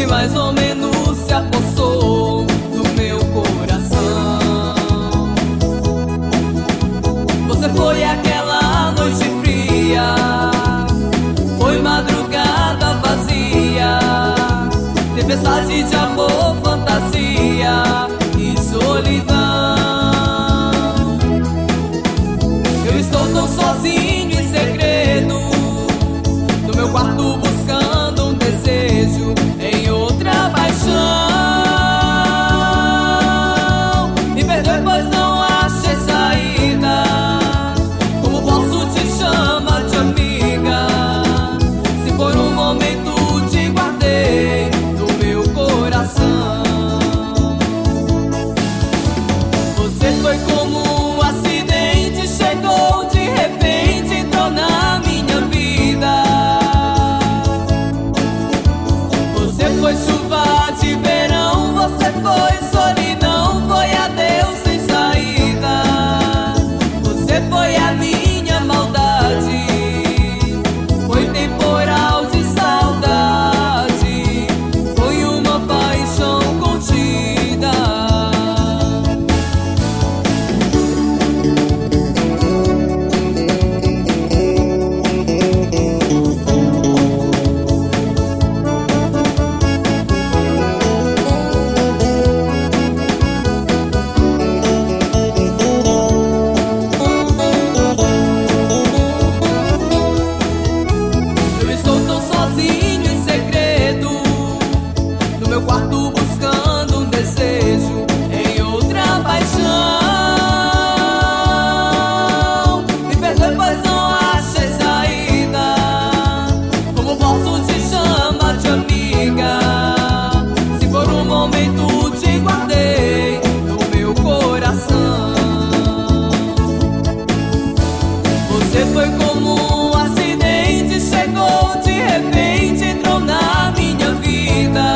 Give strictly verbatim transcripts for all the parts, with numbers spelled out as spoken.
mais ou menos se apossou do meu coração. Você foi aquela noite fria, foi madrugada vazia, tempestade de amor, fantasia e solidão. Eu estou tão sozinho em segredo, no meu quarto buscando um desejo em outra paixão. Me perdoe, pois não achei saída. Como posso te chamar de amiga, se por um momento te guardei no meu coração? Você foi como um acidente, chegou de repente, entrou na minha vida. Você foi chuva de verão, você foi solidão, foi adeus sem saída. Você foi a minha maldade, foi temporal de saudade, foi uma paixão contida. Eu estou tão sozinho em segredo, no meu quarto buscando um desejo em outra paixão. Me perdoe, pois não achei saída. Como posso te chamar de amiga, se por um momento te guardei no meu coração? Você foi como um acidente, chegou de repente, entrou na minha vida.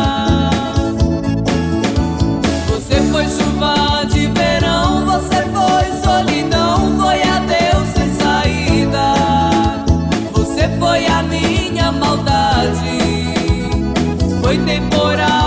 Você foi chuva de verão, você foi solidão, foi adeus sem saída. Você foi a minha maldade, foi temporal